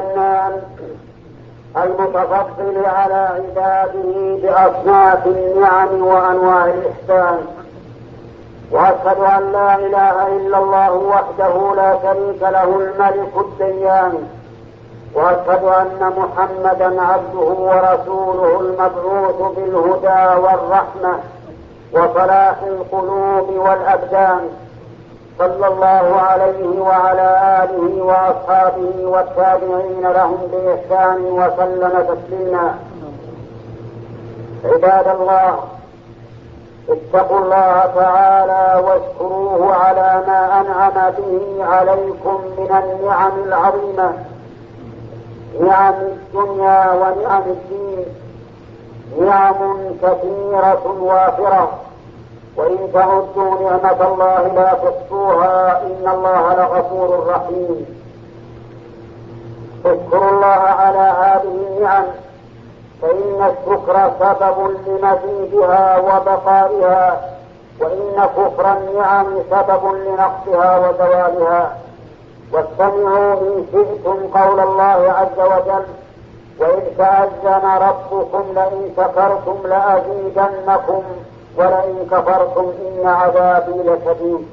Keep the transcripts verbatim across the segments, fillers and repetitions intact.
المنان المتفضل على عباده بأصناف النعم وأنواع الإحسان. وأشهد أن لا إله إلا الله وحده لا شريك له الملك الديان، وأشهد أن محمدا عبده ورسوله المبعوث بالهدى والرحمة وصلاح القلوب والأبدان، صلى الله عليه وعلى آله وأصحابه والتابعين لهم بإحسان وسلم تسليما. عباد الله، اتقوا الله تعالى واشكروه على ما أنعم به عليكم من النعم العظيمة، نعم الدنيا ونعم الدين، نعم كثيرة وافرة، وإن تعدوا نعمة الله لا تحصوها، إن الله لغفور رحيم. اشكروا الله على هذه النعم، فإن الشكر سبب لمزيدها وبقائها، وإن كفر النعم سبب لنقصها وزوالها. واستمعوا إن شئتم قول الله عز وجل: وإذ تأذن ربكم لئن شكرتم لأزيدنكم ولئن كفرتم إن عذابي لشديد.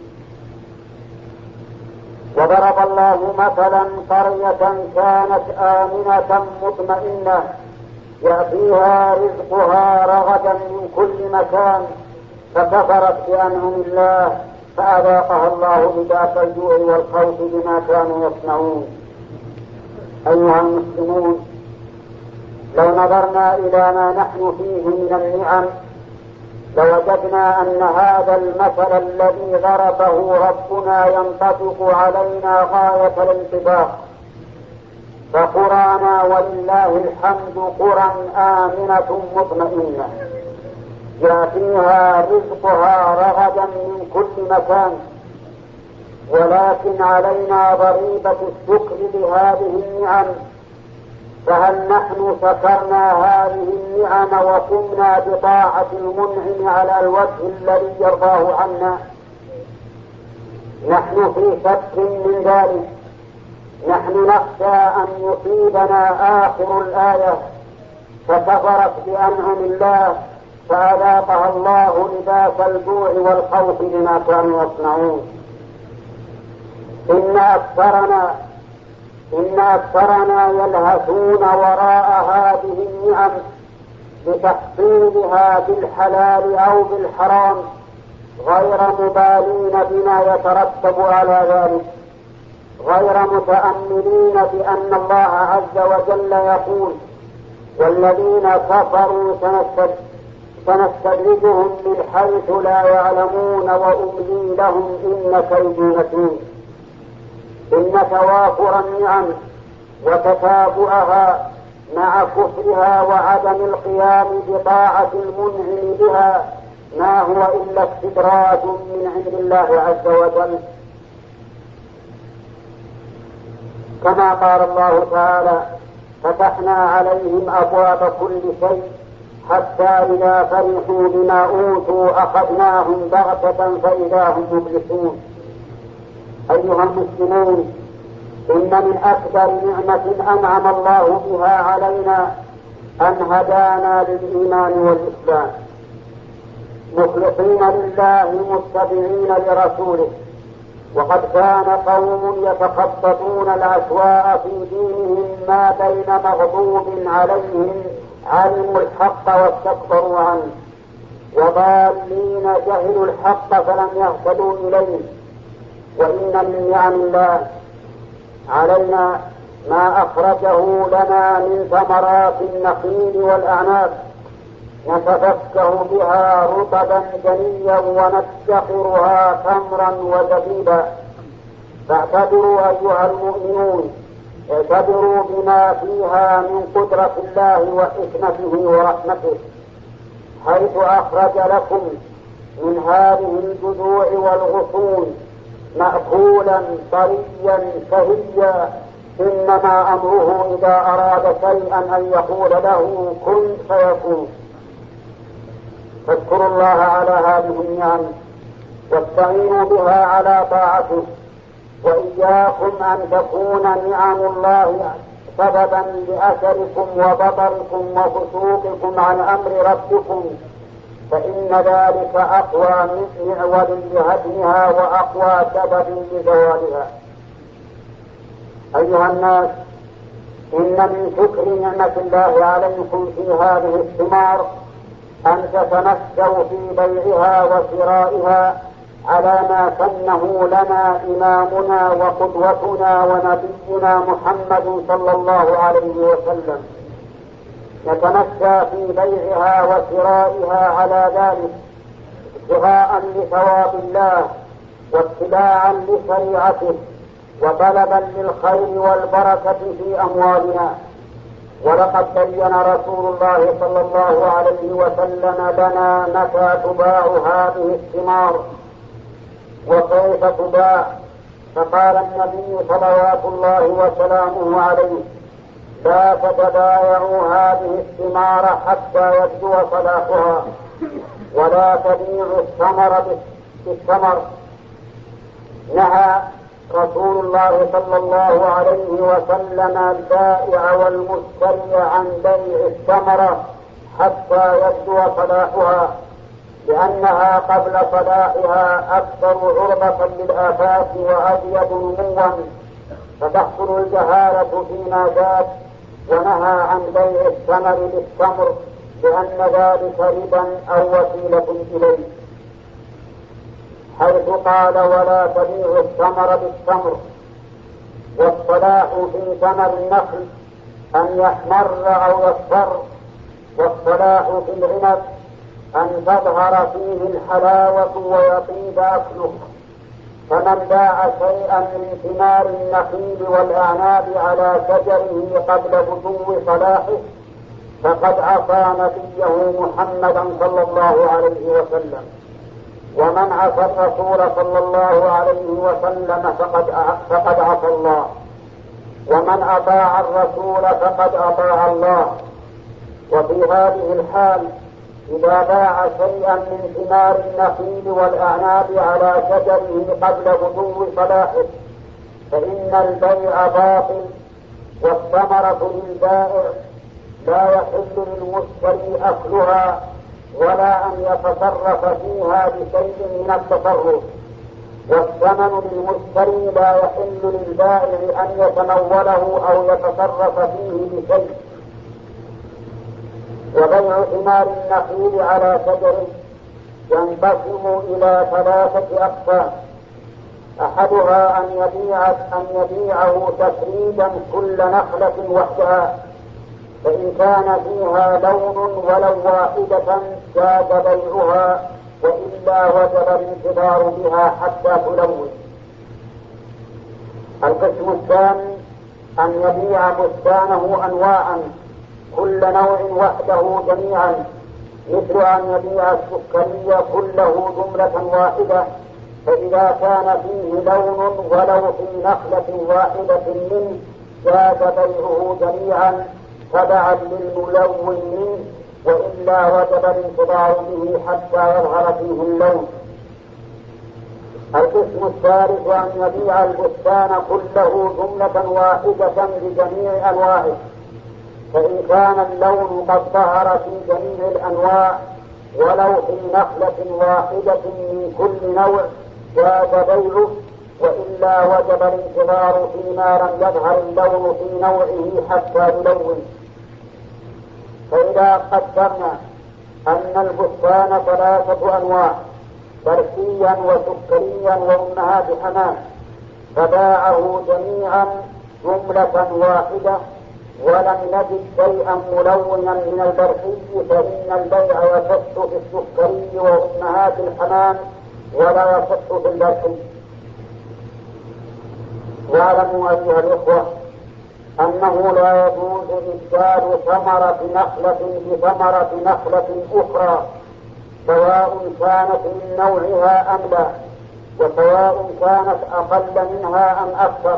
وضرب الله مثلا قرية كانت آمنة مطمئنة يأتيها رزقها رغدا من كل مكان، فكفرت بأنعم الله فأذاقها الله لباس الجوع والخوف بما كانوا يصنعون. أيها المسلمون، لو نظرنا إلى ما نحن فيه من النعم لوجدنا أن هذا المثل الذي ضربه ربنا ينطبق علينا غاية الانطباق. فقرانا ولله الحمد قرى آمنة مطمئنة يأتيها رزقها رغدا من كل مكان، ولكن علينا ضريبة الشكر لهذه النعم. فهل نحن شكرنا هذه النعم وقمنا بطاعة المنعم على الوجه الذي يرضاه عنا؟ نحن في شك من ذلك. نحن نخشى أن يصيبنا آخر الآية: فكفرت بأنعم الله فأذاقها الله لباس الجوع والخوف بما كانوا يصنعون. إن أكثرنا إن أكثرنا يلهثون وراء هذه النعم لتحصيلها بالحلال أو بالحرام، غير مبالين بما يترتب على ذلك، غير متأملين بأن الله عز وجل يقول: والذين كفروا سنستدرجهم من حيث لا يعلمون وأملي لهم إن كيدي متين. إن توافر النعم وتتابعها مع كفرها وعدم القيام بطاعة المنعم بها ما هو إلا استدراج من عند الله عز وجل. كما قال الله تعالى: فتحنا عليهم أبواب كل شيء حتى إذا فرحوا بما أوتوا أخذناهم بغتة فإذا هم مبلسون. أيها المسلمون، إن من أكبر نعمة أنعم الله بها علينا أن هدانا للإيمان والإسلام مخلصين لله متبعين لرسوله. وقد كان قوم يتخططون الأسواء في دينهم ما بين مغضوب عليهم علموا الحق واستكبروا عنه، وضالين جهلوا الحق فلم يهتدوا إليه. وإن من نعم الله علينا ما أخرجه لنا من ثمرات النخيل والأعناب نتفكه بها رطبا جنيا وندخرها تمرا وزبيبا. فاعتبروا أيها المؤمنون، اعتبروا بما فيها من قدرة الله وحكمته ورحمته، حيث أخرج لكم من هذه الجذوع والغصون مأكولا طريا شهيا. إنما أمره إذا أراد شيئا أن يقول له كن فيكون. فاذكروا الله على هذه النعم واستعينوا بها على طاعته، وإياكم أن تكون نعم الله سببا لأثركم وبطركم وفسوقكم عن أمر ربكم، فإن ذلك أقوى من معول لهدمها وأقوى سبب لزوالها. أيها الناس، إن من شكر نعمة الله عليكم في هذه الثمار أن تتمسوا في بيعها وشرائها على ما سنه لنا إمامنا وقدوتنا ونبينا محمد صلى الله عليه وسلم. نتمسى في بيعها وشرائها على ذلك ابتغاء لثواب الله واتباعا لشريعته وطلبا للخير والبركة في أموالنا. ولقد بين رسول الله صلى الله عليه وسلم لنا متى تباع هذه الثمار وكيف تباع، فقال النبي صلوات الله وسلامه عليه: لا تتبايعوا هذه الثمار حتى يبدو صلاحها، ولا تبيعوا الثمر بالثمر. نهى رسول الله صلى الله عليه وسلم البائع والمشتري عن بيع الثمرة حتى يبدو صلاحها، لأنها قبل صلاحها أكثر عرضة للآفات وأزيد نموا، فتحصل الجهالة فيما جاءت. ونهى عن بيع الثمر بالتمر لأن ذلك ربا أو وسيلة إليه، حيث قال: ولا تبيع الثمر بالتمر. والصلاح في ثمر النخل أن يحمر أو يصفر، والصلاح في العنب أن تظهر فيه الحلاوة ويطيب أكله. فمن باع شيئا من ثمار النخيل والأعناب على شجره قبل بدو صلاحه فقد عصى نبيه محمدا صلى الله عليه وسلم. ومن عصى الرسول صلى الله عليه وسلم فقد فقد عصى الله، ومن أطاع الرسول فقد أطاع الله. وفي هذه الحال إذا باع شيئا من ثمار النخيل والأعناب على شجره قبل بدو صلاحه فإن البيع باطل والثمرة للبائع، لا يحل للمشتري أكلها ولا أن يتصرف فيها بشيء من التصرف، والثمن للمشتري لا يحل للبائع أن يتنوله أو يتصرف فيه بشيء. وبيع ثمار النخيل على شجره ينقسم إلى ثلاثة أقسام: أحدها أن يبيع أن يبيعه تفريدا كل نخلة وحدها، فإن كان فيها لون ولو واحدة جاز بيعها، وإلا وجب الانتظار بها حتى تلون. القسم الثاني أن يبيع بستانه أنواعا كل نوع وحده جميعا، مثل أن يبيع السكري كله جملة واحدة، فإذا كان فيه لون ولو في نخلة واحدة منه جاز بيعه جميعا تبعا للملون منه، وإلا وجب الانتظار به حتى يظهر فيه اللون. القسم الثالث أن يبيع البستان كله جملة واحدة بجميع أنواعه، فإن كان اللون قد ظهر في جميع الأنواع ولو في نخلة واحدة من كل نوع جاز بيعه، وإلا وجب الانتظار فيما لم يظهر اللون في نوعه حتى يلون. فإذا قدرنا أن البستان ثلاثة أنواع: برسيا وسكريا وأمهات حمام، فباعه جميعا جملة واحدة ولم نجد شيئا ملونا من البرسي، فإن البيع يصح في السكري وأمهات الحمام ولا يصح في البرسي. واعلموا أيها الإخوة أنه لا يجوز إبدال ثمرة نخلة بثمرة نخلة أخرى، سواء كانت من نوعها أم لا، وسواء كانت أقل منها أم أكثر،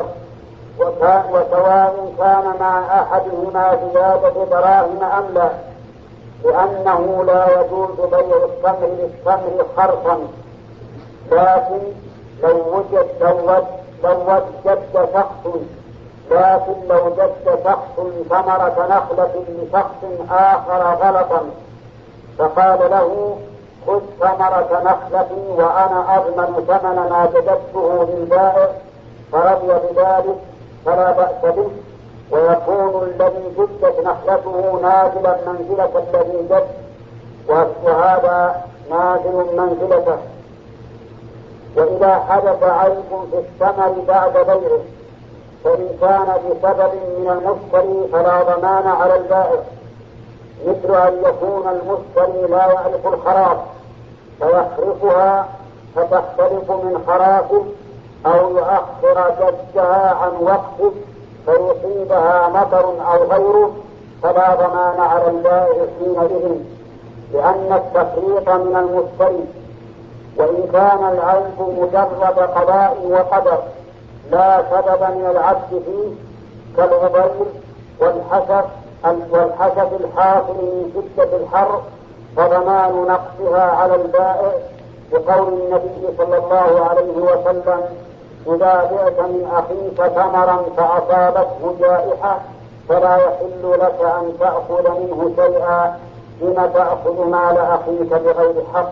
وسواء كان مع أحدهما زيادة دراهم أم لا، لأنه لا يجوز بيع التمر بالتمر خرصا. لكن لو وجد لو وجد شخص لكن لو جد شخص ثمرة نخلة لشخص آخر غلطا فقال له خذ ثمرة نخلتي وأنا أضمن ثمن ما جددته للبائع فرضي بذلك فلا بأس به، ويكون الذي جدت نخلته نازلا منزلة الذي جد وهذا نازل منزلته. وإذا حدث عيب في الثمر بعد بيعه فإن كان بسبب من المشتري فلا ضمان على البائع، مثل أن يكون المشتري لا يعرف الخراف فيخرفها فتختلف من خرافه، أو يؤخر جدها عن وقته فيصيبها مطر أو غيره، فلا ضمان على البائع حينئذ لأن التفريط من المشتري. وإن كان العيب مجرد قضاء وقدر لا سبب من العبد فيه كالغبير والحشف والحشف الحاصل من شدة الحر فضمان نقصها على البائع، بقول النبي صلى الله عليه وسلم إذا بعت من أخيك ثمرا فأصابته جائحة فلا يحل لك أن تأخذ منه شيئا لم تأخذ مال أخيك بغير حق.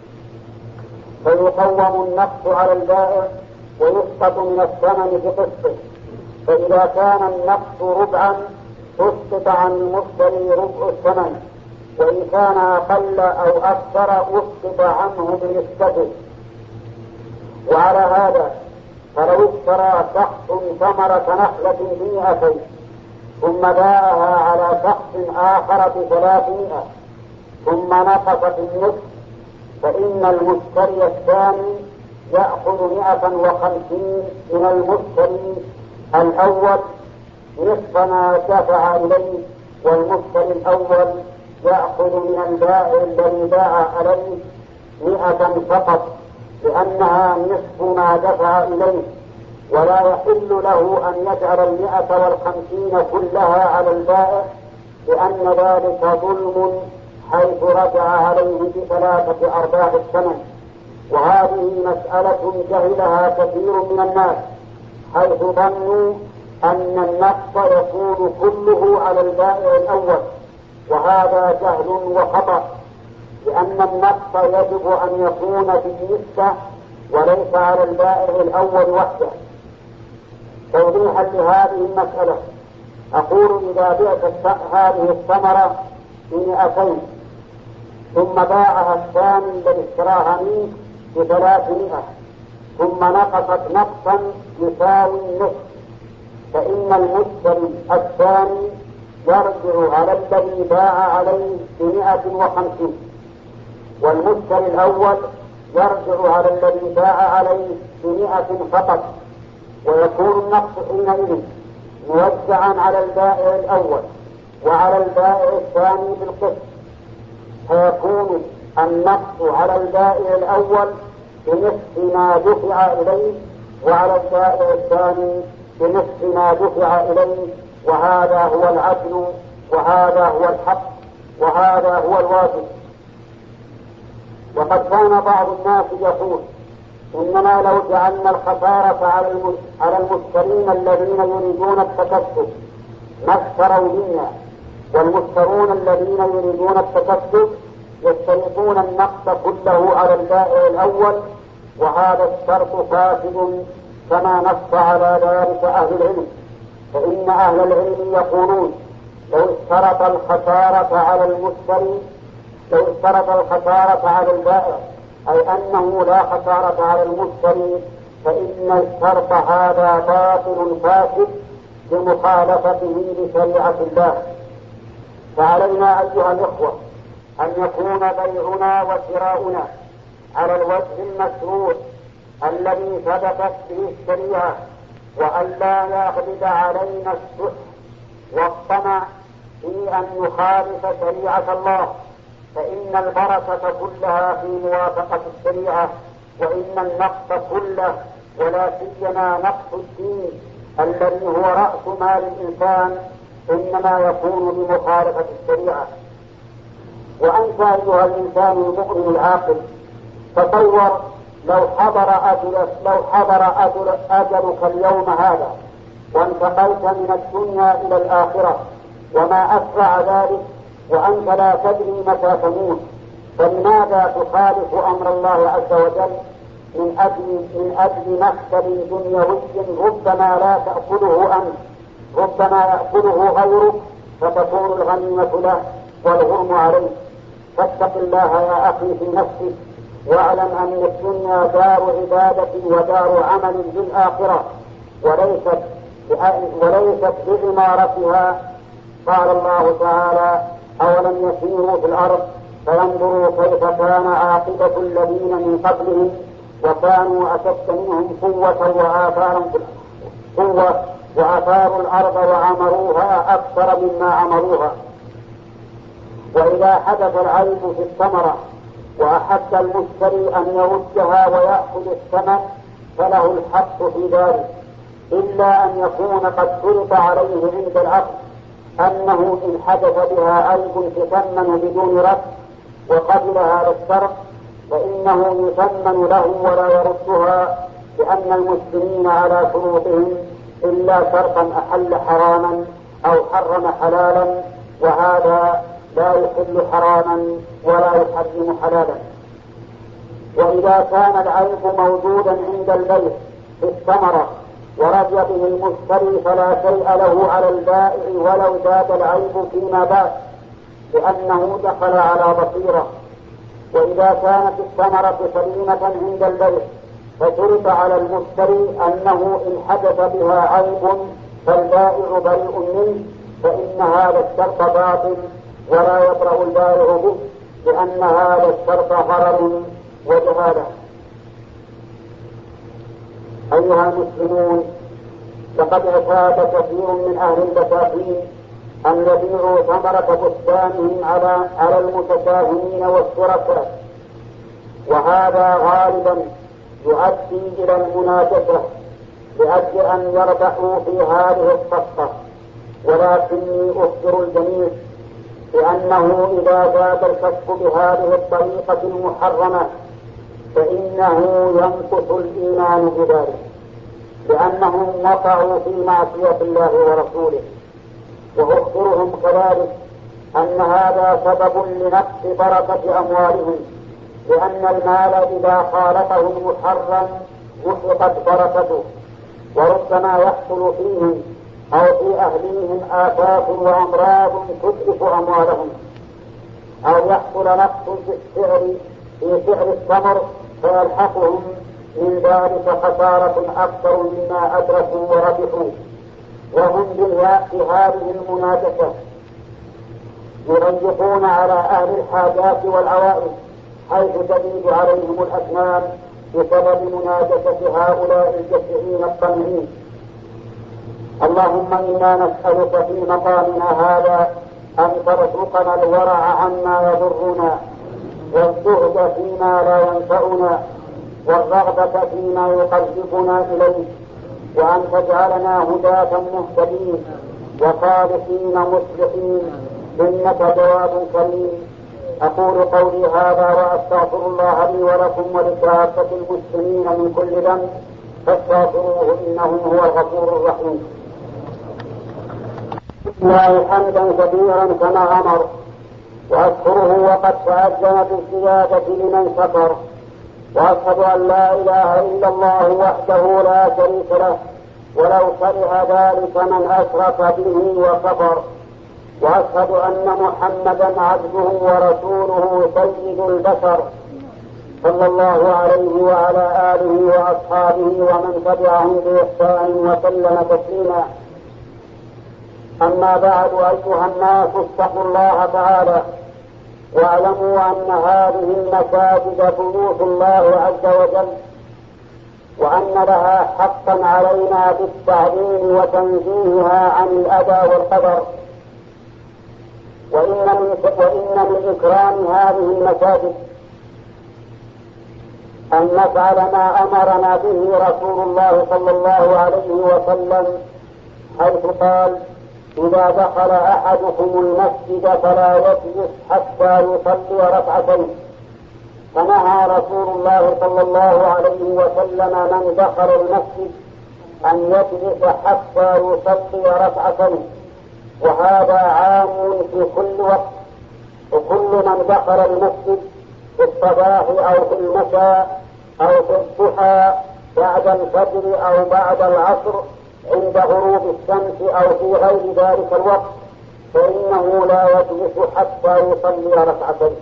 فيقوم النقص على البائع ويسقط من الثمن بقسطه، فإذا كان النقص ربعا تسقط عن المشتري ربع الثمن، وإن كان أقل أو أكثر أسقط عنه بنسبته. وعلى هذا فلو اشترى شخص ثمرة نخلة بمئتين ثم باعها على شخص آخر بثلاثمائة ثم نقصت النصف، فإن المشتري الثاني يأخذ مئة وخمسين من المشتري الأول نصف ما دفع إليه، والمشتري الأول يأخذ من البائع الذي باع عليه مئة فقط لأنها نصف ما دفع إليه، ولا يحل له أن يجعل المئة والخمسين كلها على البائع لأن ذلك ظلم حيث رجع عليه بثلاثة أرباع الثمن. وهذه مسألة جهلها كثير من الناس حيث ظنوا أن النقص يكون كله على البائع الأول، وهذا جهل وخطأ، لأن النقص يجب أن يكون بالنسبة وليس على البائع الأول وحده. توضيحا لهذه المسألة أقول إذا بعت هذه الثمرة بمئتين ثم باعها الثاني الذي اشتراها منه بثلاثمائة ثم نقصت نقصا يساوي النصف، فإن المشتري الثاني يرجع على الذي باع عليه بمئة وخمسين، والمشتري الأول يرجع على الذي باع عليه بمئة فقط، ويكون النقص حينئذ موزعا على البائع الأول وعلى البائع الثاني بالقسط، فيكون النقص على البائع الأول بنصف ما دفع إليه وعلى البائع الثاني بنصف ما دفع إليه، وهذا هو العدل وهذا هو الحق وهذا هو الواجب. وقد كان بعض الناس يقول إننا لو جعلنا الخسارة على المشترين الذين يريدون التكسب ما اشتروا منا، والمشترون الذين يريدون التكسب يشترطون النقص كله على البائع الأول، وهذا الشرط فاسد كما نص على ذلك أهل العلم. فإن أهل العلم يقولون لو اشترط الخسارة على المشتري لو اشترط الخسارة على البائع أي أنه لا خسارة على المشتري فإن الشرط هذا باطل فاسد بمخالفته لشريعة الله. فعلينا أيها الإخوة أن يكون بيعنا وشراؤنا على الوجه المشروع الذي ثبتت به الشريعة، وأن لا يغلب علينا الشح والطمع في أن نخالف شريعة الله، فإن البركة كلها في موافقة الشريعة، وإن النقص كله ولا سيما نقص الدين الذي هو رأس مال الإنسان إنما يكون بمخالفة الشريعة. وأنت أيها الإنسان المؤمن العاقل تصور لو حضر أجل لو حضر أجل أجلك اليوم هذا وانتقلت من الدنيا إلى الآخرة، وما أسرع ذلك وأنت لا تدري متى تموت، فلماذا تخالف أمر الله عز وجل من أجل من أجل مكسب دنيوي ربما لا تأكله أنت، ربما يأكله غيرك فتكون الغنيمة له والغرم عليه. فاتق الله يا أخي في نفسك، واعلم أن الدنيا دار عبادة ودار عمل للآخرة وليست وليست بعمارتها. قال الله تعالى: أولم يسيروا في الأرض فينظروا كيف كان عاقبة الذين من قبلهم وكانوا أشد منهم قوة وآثارا قوة وأثاروا الأرض وعمروها أكثر مما عمروها. وإذا حدث العيب في الثمرة وأحب المشتري أن يردها ويأخذ الثمن فله الحق في ذلك، إلا أن يكون قد فرض عليه عند العقد أنه إن حدث بها عيب تثمن بدون رد وقبل هذا الشرط فإنه يثمن له ولا يردها، لأن المسلمين على شروطهم إلا شرطا أحل حراما أو حرم حلالا، وهذا لا يحل حراما ولا يحرم حلالا. وإذا كان العيب موجودا عند البيع في الثمرة ورضي به المشتري فلا شيء له على البائع ولو زاد العيب فيما بعد، لأنه دخل على بصيرة. وإذا كانت الثمرة سليمة عند البيع فشرط على المشتري أنه إن حدث بها عيب فالبائع بريء منه، فإن هذا الشرط باطل ولا يطرأ البائع به، لأن هذا الشرط غرر وجهالة. أيها المسلمون، لقد اعتاد كثير من أهل البساتين أن يبيعوا ثمرة بستانهم على على المتساهمين والشركاء، وهذا غالبا يؤدي إلى المنافسة لأجل أن يربحوا في هذه الصفقة. ولكني أخبر الجميع بأنه إذا زاد الكسب بهذه الطريقة المحرمة فإنه ينقص الإيمان بذلك، لأنهم وقعوا في معصية الله ورسوله. وأخبرهم كذلك أن هذا سبب لنقص بركة أموالهم، لأن المال إذا خالطه المحرم محقت بركته، وربما يحصل فيهم أو في أهليهم آفات وأمراض تتلف أموالهم، أو يحصل نقص في السعر في سعر الثمر فيلحقهم من ذلك خسارة أكثر مما أدركوا وربحوا. وهم في هذه المنافسة يضيقون على أهل الحاجات والعوائد حيث تزيد عليهم الأثمان بسبب منافسة هؤلاء الجشعين الطمعين. اللهم إنا نسألك في مقامنا هذا أن ترزقنا الورع عما يضرنا، والزهد فيما لا ينفعنا، والرغبة فيما يقربنا إليك، وأن تجعلنا هداة مهتدين وخالصين مصلحين، إنك جواد كريم. أقول قولي هذا وأستغفر الله لي ولكم ولكافة المسلمين من كل ذنب فاستغفروه إنه هو الغفور الرحيم. الله حمدا كثيرا كما أمر، وأشكره وقد تأذن بالزيادة لمن شكر، وأشهد أن لا إله إلا الله وحده لا شريك له ولو كره ذلك من أشرك به وكفر، وأشهد أن محمدا عبده ورسوله سيد البشر صلى الله عليه وعلى آله وأصحابه ومن تبعهم بإحسان وسلم تسليما. أما بعد، أيها الناس اتقوا الله تعالى واعلموا أن هذه المساجد بيوت الله عز وجل، وأن لها حقا علينا بالتعليم وتنزيهها عن الأذى والقدر. وإن من, وإن من إكرام هذه المساجد أن نفعل ما أمرنا به رسول الله صلى الله عليه وسلم، حيث قال: إذا دخل أحدكم المسجد فلا يجلس حتى يصلي ركعتين. فنهى رسول الله صلى الله عليه وسلم من دخل المسجد أن يجلس حتى يصلي ركعتين، وهذا عام في كل وقت، وكل من دخل المسجد في الصباح أو في المساء أو في الضحى بعد الفجر أو بعد العصر عند غروب الشمس أو في غير ذلك الوقت، فإنه لا يجلس حتى يصلي ركعتين.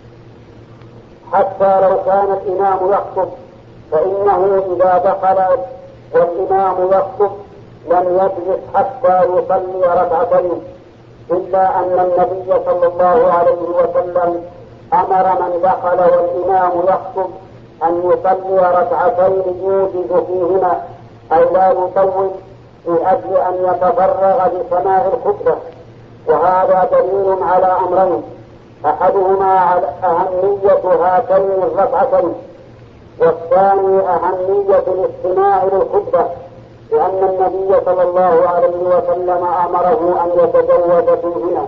حتى لو كان الإمام يخطب فإنه إذا دخل والإمام يخطب لم يجلس حتى يصلي ركعتين، إلا أن النبي صلى الله عليه وسلم أمر من دخل والإمام يخطب أن يصلي ركعتين يوجد فيهما، أي لا يطول، من أجل أن يتفرغ لسماع الخطبة. وهذا دليل على أمرين: أحدهما على أهمية هاتين الركعتين، والثاني أهمية الاستماع للخطبة، لأن النبي صلى الله عليه وسلم أمره أن يتجوز فيهما.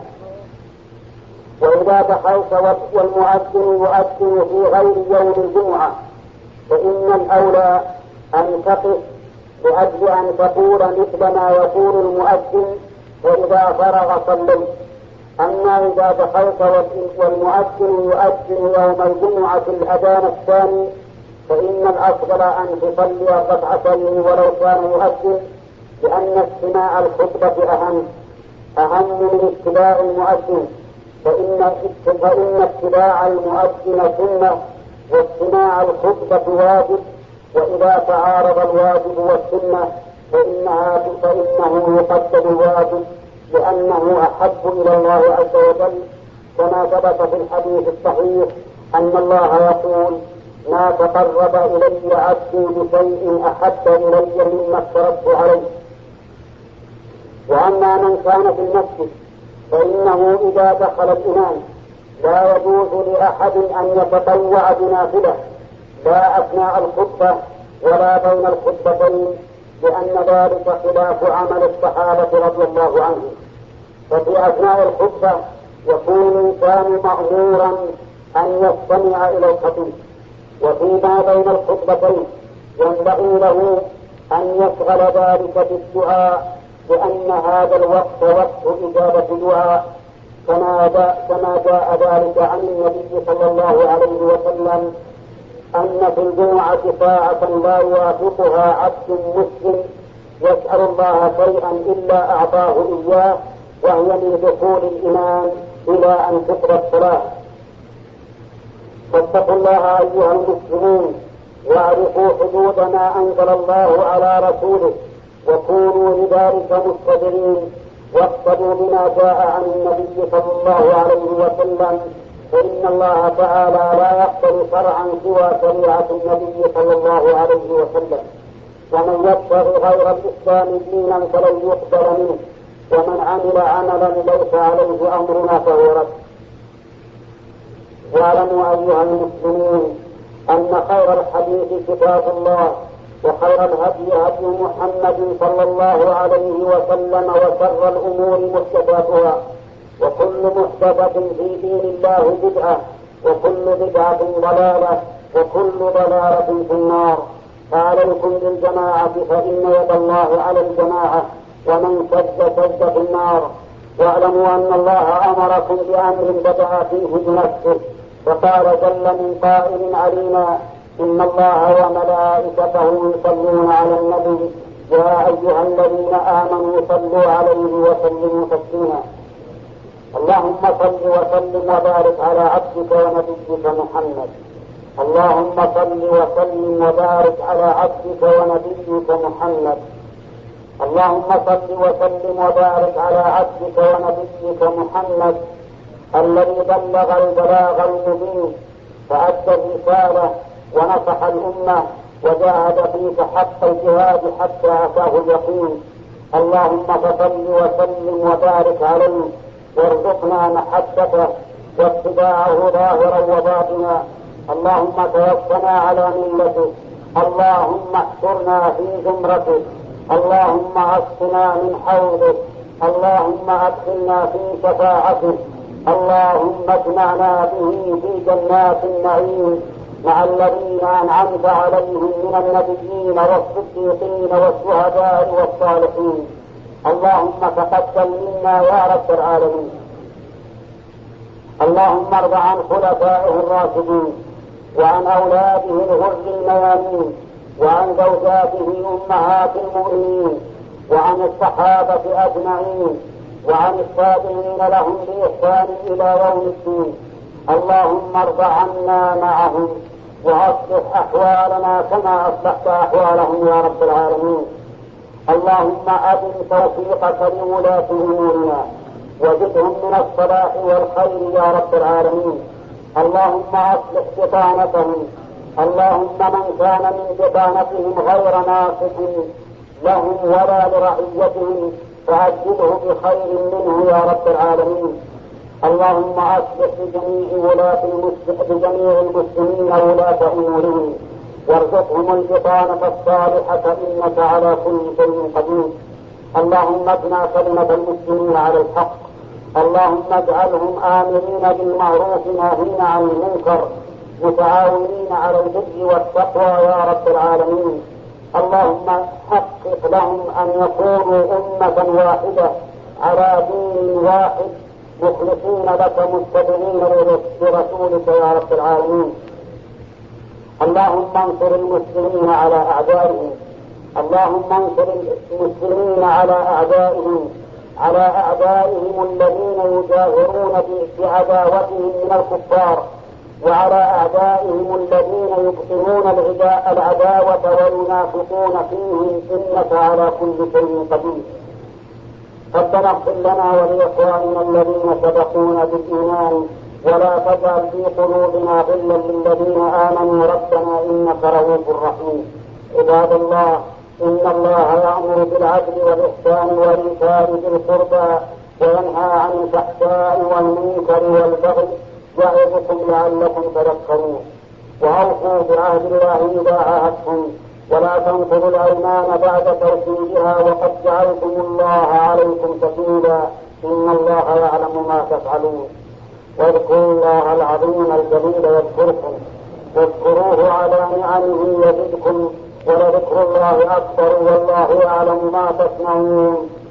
وإذا دخلت والمؤذن يؤذن في غير يوم الجمعة فإن الأولى أن تقف لأجل أن تقول مثل ما يقول المؤذن وإذا فرغ صليت. أما إذا دخلت والمؤذن يؤذن يوم الجمعة الأذان الثاني فإن الأفضل أن تصلي الركعتين ولو كان يؤذن، لأن استماع الخطبة أهم أهم من اتباع المؤذن، فإن فإن اتباع المؤذن سنة واستماع الخطبة واجب، وإذا تعارض الواجب والسنة فإنها فإنه يقدم الواجب لأنه أحب إلى الله عز وجل، كما ثبت في الحديث الصحيح أن الله يقول: ما تقرب إلي عبدي بشيء أحب إلي مما افترضت عليه. وأما من كان في المسجد فإنه إذا دخل الإمام لا يجوز لأحد أن يتطوع بنافلة لا أثناء الخطبة ولا بين الخطبتين، لأن ذلك خلاف عمل الصحابة رضي الله عنهم. ففي أثناء الخطبة يكون الإنسان مأمورا أن يستمع إلى الخطيب، وفيما بين الخطبتين ينبغي له أن يشغل ذلك بالدعاء، لأن هذا الوقت وقت إجابة الدعاء، كما جاء, كما جاء ذلك عن النبي صلى الله عليه وسلم أن في الجمعة ساعة لا يوافقها عبد مسلم يسأل الله شيئا إلا أعطاه إياه، وهي من دخول الإمام إلى أن تقضى الصلاة. فاتقوا الله أيها المسلمون، واعرفوا حدود ما أنزل الله على رسوله، وكونوا لذلك مستدرين، واقتدوا بما جاء عن النبي صلى الله عليه وسلم، فإن الله تعالى لا يقبل شرعا سوى شريعة النبي صلى الله عليه وسلم، ومن يبتغي غير الإسلام دينا فلن يقبل منه، ومن عمل عملا ليس عليه أمرنا فهو رد. واعلموا أيها المسلمون أن خير الحديث كتاب الله، وخير الهدي هدي محمد صلى الله عليه وسلم، وشر الأمور محدثاتها، وكل محدثة في دين الله بدعة، وكل بدعة ضلالة، وكل ضلالة في النار. فعليكم بالجماعة فإن يد الله على الجماعة، ومن شد شد في النار. واعلموا أن الله أمركم بأمر بدأ فيه بنفسه، وقال جل من قائل علينا: إن الله وملائكته يصلون على النبي يا أيها الذين آمنوا صلوا عليه وسلموا تسليما. اللهم صل وسلم وبارك على عبدك ونبيك محمد. اللهم صل وسلم وبارك على عبدك ونبيك محمد. اللهم صل وسلم وبارك على عبدك ونبيك محمد الذي بلغ البلاغ المبين، فأدى الرسالة ونصح الأمة، وجاهد فيك حق الجهاد حتى أتاه اليقين. اللهم فصل وسلم وبارك عليه، وارزقنا محبته واتباعه ظاهرا وباطنا. اللهم توفنا على ملته، اللهم احشرنا في زمرته، اللهم اسقنا من حوضه، اللهم ادخلنا في شفاعته، اللهم اجمعنا به في جنات النعيم، مع الذين أنعمت عليهم من النبيين والصديقين والشهداء والصالحين. اللهم تقبل منا يا رب العالمين. اللهم ارض عن خلفائه الراشدين وعن أولاده الغر الميامين وعن زوجاته أمهات المؤمنين وعن الصحابة أجمعين وعن التابعين لهم بإحسان إلى يوم الدين. اللهم ارض عنا معهم وأصلح أحوالنا كما أصلحت أحوالهم يا رب العالمين. اللهم أدم توفيقك لولاة أمورنا وزدهم من الصلاح والخير يا رب العالمين. اللهم أصلح بطانتهم. اللهم من كان من بطانتهم غير ناصح لهم ولا لرعيتهم فأجله بخير منه يا رب العالمين. اللهم أصلح بجميع ولاة بجميع المسلمين ولاة أمورهم وارزقهم البطانة الصالحة إنك على كل شيء قدير. اللهم ابنى كلمة المسلمين على الحق. اللهم اجعلهم آمرين بالمعروف ناهين عن المنكر متعاونين على البر والتقوى يا رب العالمين. اللهم حقق لهم أن يكونوا أمة واحدة على دين واحد مخلصين لك متبعين لرسولك يا رب العالمين. اللهم انصر المسلمين على أعدائهم. اللهم انصر المسلمين على أعدائهم على أعدائهم الذين يجاهرون بعداوتهم من الكفار وعلى أعدائهم الذين يبطنون العداوة وينافقون فيهم إنك على كل شيء قدير. ربنا اغفر لنا ولإخواننا الذين سبقونا بالإيمان ولا تجعل في قلوبنا غلا للذين آمنوا ربنا إنك رؤوف رحيم. عباد الله، إن الله يأمر بالعدل والإحسان وإيتاء ذي القربى وينهى عن الفحشاء والمنكر والبغي يعظكم لعلكم تذكرون. وأوفوا بعهد الله إذا عاهدتم ولا تنقضوا الأيمان بعد توكيدها وقد جعلتم الله عليكم كفيلا إن الله يعلم ما تفعلون. واذكروا الله العظيم الجليل يذكركم واذكروه على نعمه يزدكم ولذكر الله أكبر والله يعلم ما تصنعون.